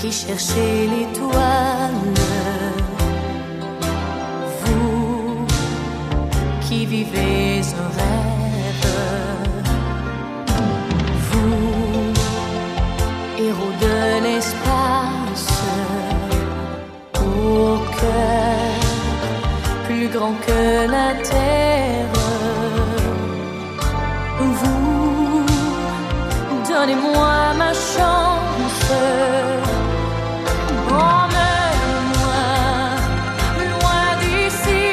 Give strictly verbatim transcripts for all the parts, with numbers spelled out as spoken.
qui cherchez l'étoile, vous qui vivez un rêve, vous, héros de l'espace, au cœur plus grand que la terre, vous, donnez-moi ma chance. Emmène-moi loin d'ici.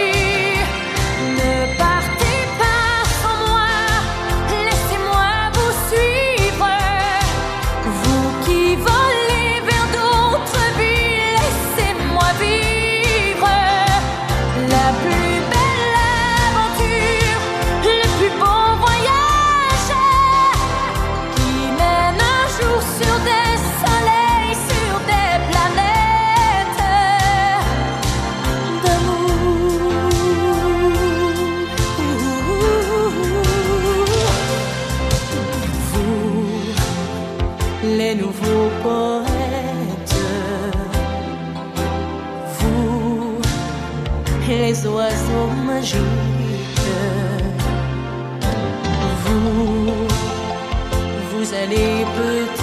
Ne partez pas sans moi, laissez-moi vous suivre. Vous qui volez vers d'autres vies, laissez-moi vivre la plus belle aventure, le plus beau voyage qui mène un jour sur des soleils, sur des planètes d'amour. Vous, les nouveaux poètes, vous, les oiseaux magiques, vous, vous allez peut-être